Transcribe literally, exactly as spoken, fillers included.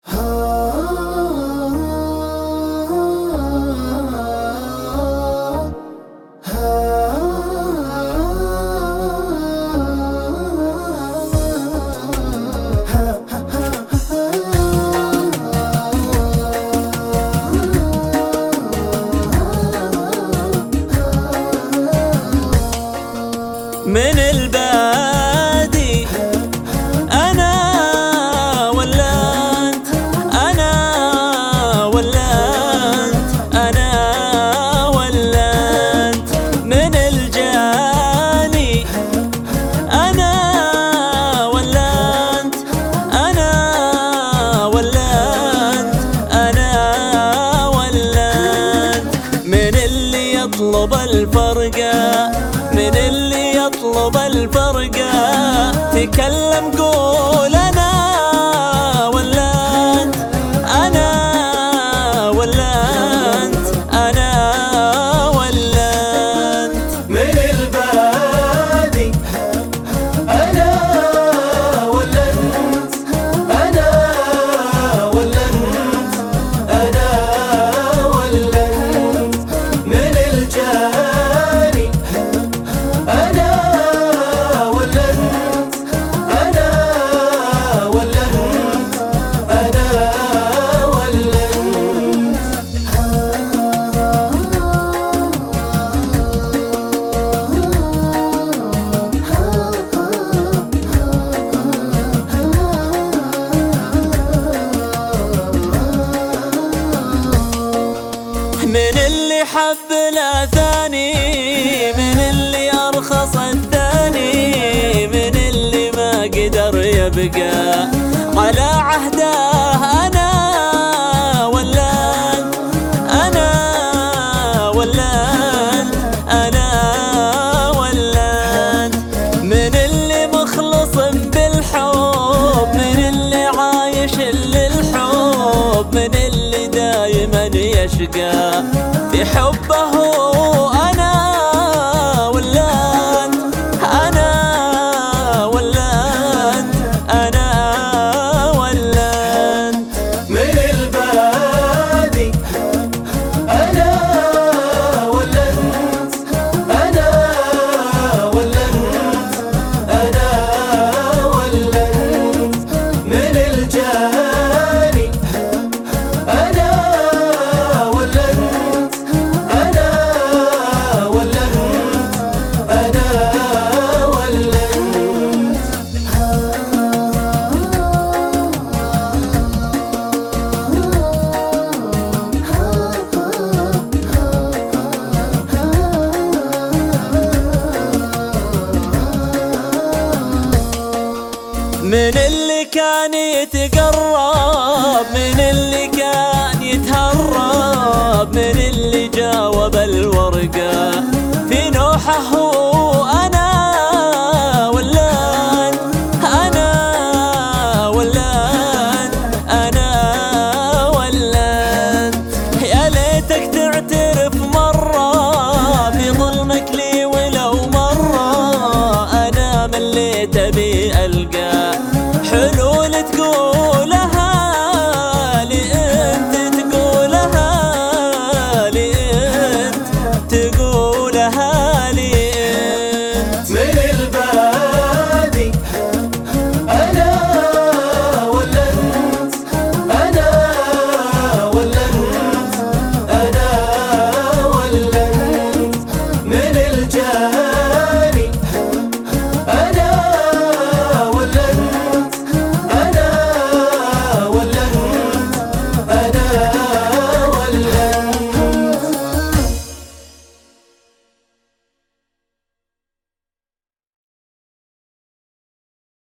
من البادي أنا ولا أنت، أنا ولا أنت، أنا ولا أنت. من الجاني أنا ولا أنت، أنا ولا أنت، أنا ولا أنت. من اللي يطلب الفرقة، من اللي يطلب الفرقة، تكلم قول أنا ولا أنت، أنا ولا أنت، أنا ولا أنت. من البادي أنا ولا أنت، أنا ولا أنت، أنا ولا أنت. من الجاني أنا ولا أنت، أنا ولا أنت، أنا ولا أنت. من اللي حب لا ثاني، من اللي أرخص الثاني، من اللي ما قدر يبقى على عهده. أنا ولا أنت، أنا ولا أنت، أنا ولا أنت. من اللي مخلص بالحب، من اللي عايش للحب، من اللي دايما يشقى في حبه. أنا ولا أنت، أنا ولا أنت، أنا ولا أنت. من البادي أنا ولا أنت، أنا ولا أنت، أنا ولا أنت. من الجاني أنا ولا أنت، أنا ولا أنت، أنا ولا أنت. من اللي كان يتقرب